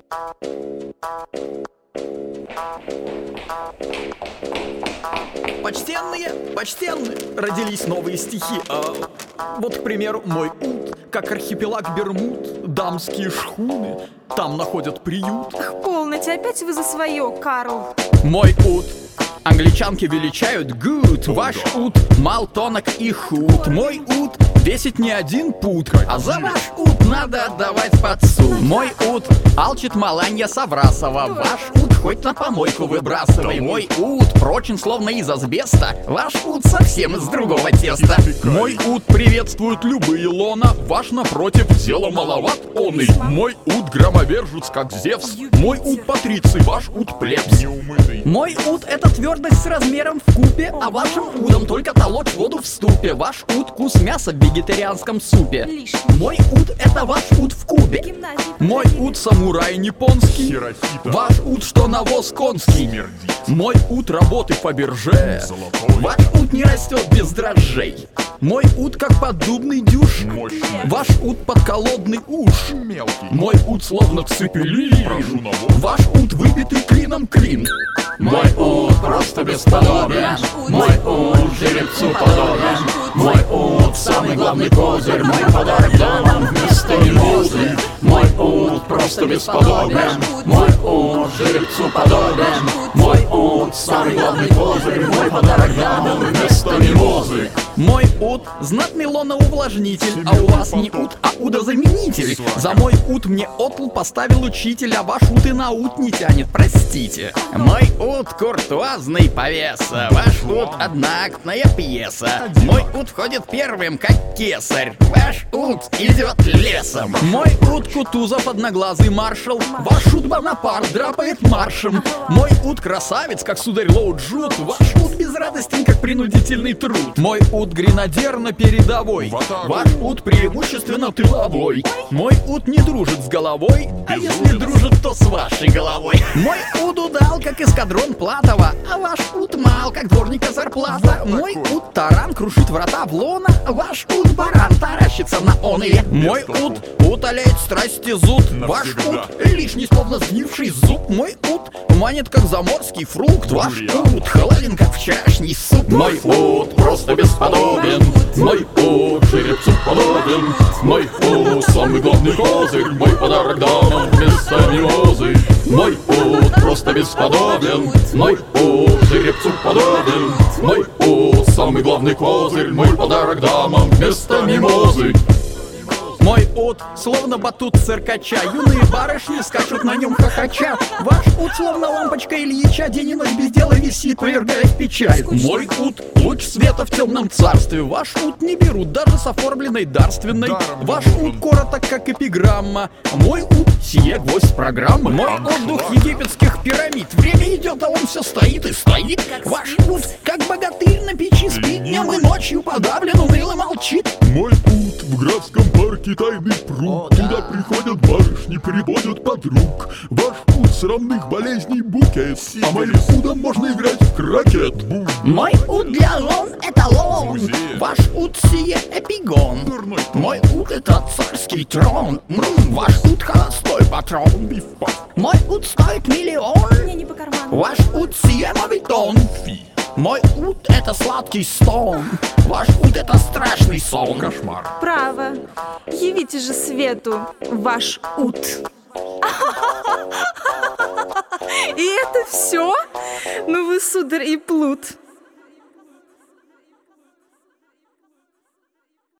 Почтенные, родились новые стихи. Вот, к примеру, мой ут, как архипелаг Бермуд, дамские шхуны там находят приют. Полноте, опять вы за свое, Карл. Мой ут англичанки величают good. Ваш ут мал, тонок и худ. Мой ут весит не один пуд, а за ваш ут надо отдавать под суд. Мой ут алчит Маланья Саврасова. Ваш ут хоть на помойку выбрасывай. Мой ут прочен, словно из асбеста. Ваш ут совсем из другого теста. Мой ут приветствует любые лона. Ваш, напротив, дела маловат он и. Мой ут громовержец, как Зевс. Мой ут патриций, ваш ут плебс. Мой ут — это твердость с размером в купе, а вашим удом только толочь воду в ступе. Ваш ут — вкус мяса в вегетарианском супе. Мой ут — это ваш ут в Кубе. Мой ут — самурай японский. Ваш ут, что навоз конский. Мой ут — работы по бирже. Ваш ут не растет без дрожжей. Мой ут как поддубный дюш. Ваш ут подколодный уж. Мой ут словно цепелин. Ваш ут выбитый клином клин. Мой ут просто бесподобен. Мой ут жеребцу подобен. Мой ут самый главный козырь. Мой подарок дамам вместо мимозы. Мой ут просто бесподобен. Мой ут жеребцу подобен. Мой ут самый главный козырь. Мой подарок дамам вместо мимозы. Мой ут знатный лоноувлажнитель. А у вас не ут, а удозаменитель. За мой ут мне отл поставил учитель. А ваш ут и на ут не тянет, простите. Мой ут куртуазный повеса. Ваш ут одноактная пьеса. Мой ут входит первым, как кесарь. Ваш ут идет лесом. Мой ут Кутузов одноглазый маршал. Ваш ут Бонапарт драпает маршем. Мой ут красавец, как сударь Лоу Джут. Ваш ут безрадостен, как принудительный труд. Мой ут гренадер на передовой. Ваш ут преимущественно тыловой. Мой ут не дружит с головой, а если дружит, то с вашей головой. Мой ут удал, как эскадрон Платова, а ваш ут мал, как дворника зарплата. Мой ут таран крушит врата в лона, а ваш ут баран таращится на он или. Мой ут утоляет страсти зуд. Ваш ут лишний, словно сгнивший зуб. Мой ут манит, как заморский фрукт. Ваш ут холоден, как вчерашний суп. Мой ут просто бесподобен. Мой ут жеребцу подобен. Мой ут самый главный козырь. Мой подарок дамам вместо мимозы. Мой ут просто бесподобен. Мой ут жеребцу подобен. Мой ут самый главный козырь. Мой подарок дамам вместо мимозы. Мой ут словно батут циркача. Юные барышни скачут на нем хохоча. Ваш ут словно лампочка Ильича. День и ночь без дела висит, повергая в печаль. Мой ут луч света в темном царстве. Ваш ут не берут даже с оформленной дарственной. Ваш ут короток, как эпиграмма. Мой ут сие гвоздь программы. Мой ут дух египетских пирамид. Время идет, а он все стоит и стоит. Ваш ут как богатырь на печи спит. Днем и ночью подавлен, уныло молчит. Мой ут в графском парке тайный пруд. Туда приходят барышни, приводят подруг. Ваш ут срамных болезней букет. А моим удом можно играть в крокет. Мой ут для лон — это лон. Ваш ут сие эпигон. Мой ут — это царский трон. Ваш ут холостой патрон. Мой ут стоит миллион. Мне не по карману. Ваш ут сие мавитон. Мой ут — это сладкий стон. Ваш ут — это страшный сон. Кошмар. Право. Явите же свету ваш ут. И это все? Ну вы, сударь и плут.